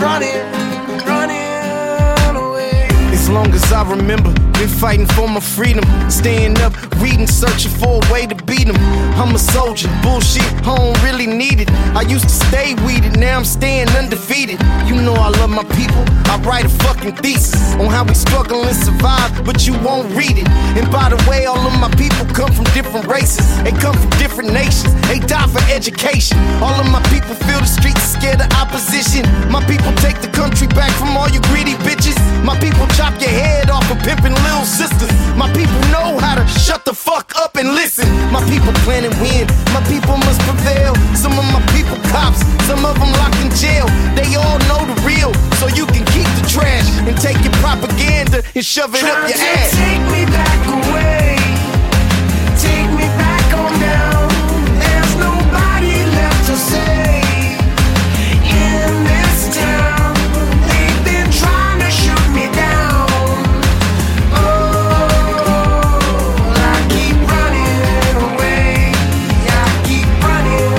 running away. As long as I remember, been fighting for my freedom. Staying up, reading, searching for a way to beat them. I'm a soldier, bullshit, I don't really need it. I used to stay weeded, now I'm staying undefeated. You know I love my people, I write a fucking thesis on how we struggle and survive, but you won't read it. And by the way, all of my people come from different races. They come from different nations, they die for education. All of my people feel the streets scared of opposition. My people take the country back from all you greedy bitches. My people chop your head off for pimping little sisters. My people know how to shut the fuck up and listen. My people plan and win, my people must prevail. Some of my people cops, some of them locked in jail. They all know the real, so you can keep the trash and take your propaganda and shove it up your ass. Take me back away, take me back on down. There's nobody left to say in this town. They've been trying to shoot me down. Oh, I keep running away. I keep running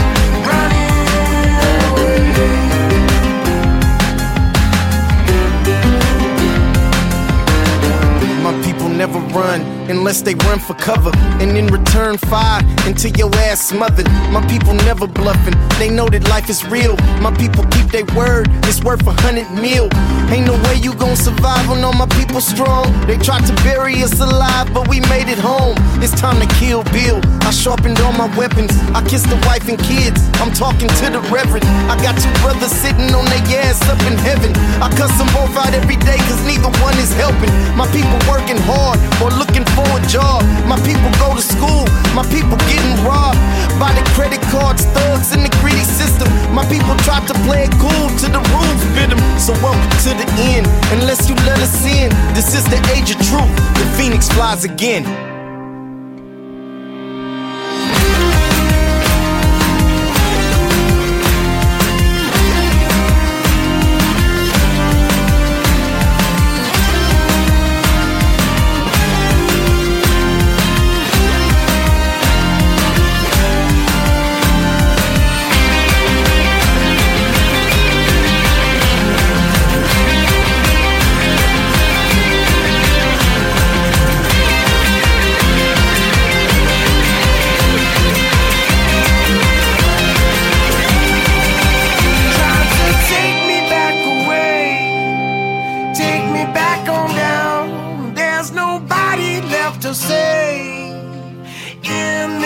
away. My people never run unless they run for cover, and in return fire until your ass smothered. My people never bluffing, they know that life is real. My people keep their word, it's worth 100 mil. Ain't no way you gon' survive when all my people strong. They tried to bury us alive, but we made it home. It's time to kill Bill. I sharpened all my weapons, I kissed the wife and kids. I'm talking to the reverend. I got two brothers sitting on their ass up in heaven. I cuss them both out every day, cause neither one is helping. My people working hard or looking for a job. My people go to school, my people getting robbed by the credit cards, thugs, and the greedy system. My people try to play it cool till the rules fit them. So welcome to the end, unless you let us in. This is the age of truth, the phoenix flies again. To say in